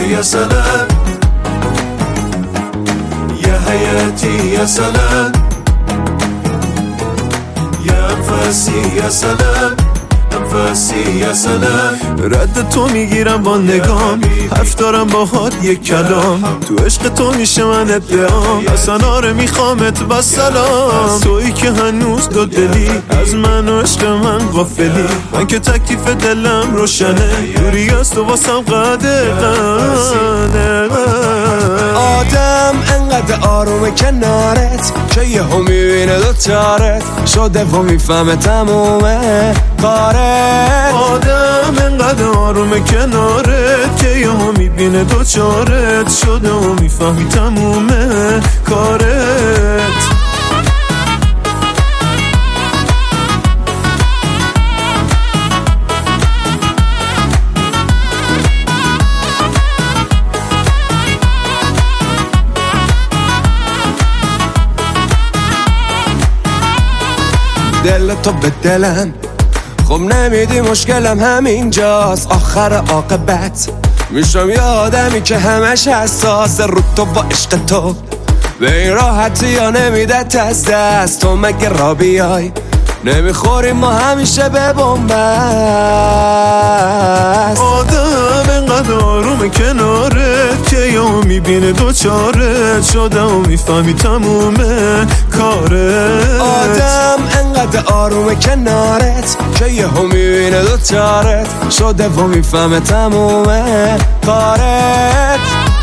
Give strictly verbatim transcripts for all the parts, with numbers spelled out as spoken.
يا سلام يا حياتي يا سلام يا أنفاسي يا سلام انفاسی یا سلام. رد تو میگیرم با نگام، حرف دارم باهات یک کلام، تو عشق تو میشه من ادعام، اصلا آره میخوامت با سلام. تویی که هنوز دو دلی از من و عشق من غافلی، من که تکلیف دلم روشنه، دوری از تو واسم قدغنه. آدم انقدر آرومه کنارت که یه هم میبینه دوچارت شده و میفهمه تمومه کارت. آدم انقدر آرومه کنارت که یه هم میبینه دوچارت شده و میفهمی تمومه کارت. دل تو به دلم خب نمیدی مشکلم همینجاست، آخر عاقبت میشم یه آدمی که همش حساس رو تو با عشق تو به این راحتی یا نمیدت از دست. تو مگه را بیای نمیخوریم ما همیشه به بنبست. آدم انقدر آرومه کنارت که یا میبینه دوچارت شده و میفهمی تمومه کارت. آدم انقدر آرومه کنارت که یه هم میبینه دوچارت شده و میفهمه تمومه کارت.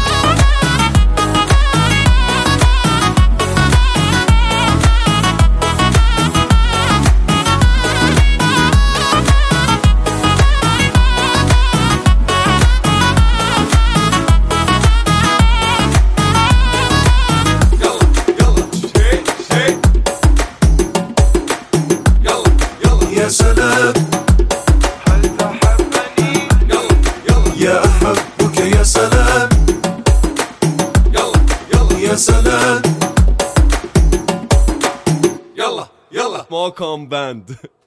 يا سلام هل تحبني يا أحبك يا سلام يا سلام يلا يلا ماكان باند.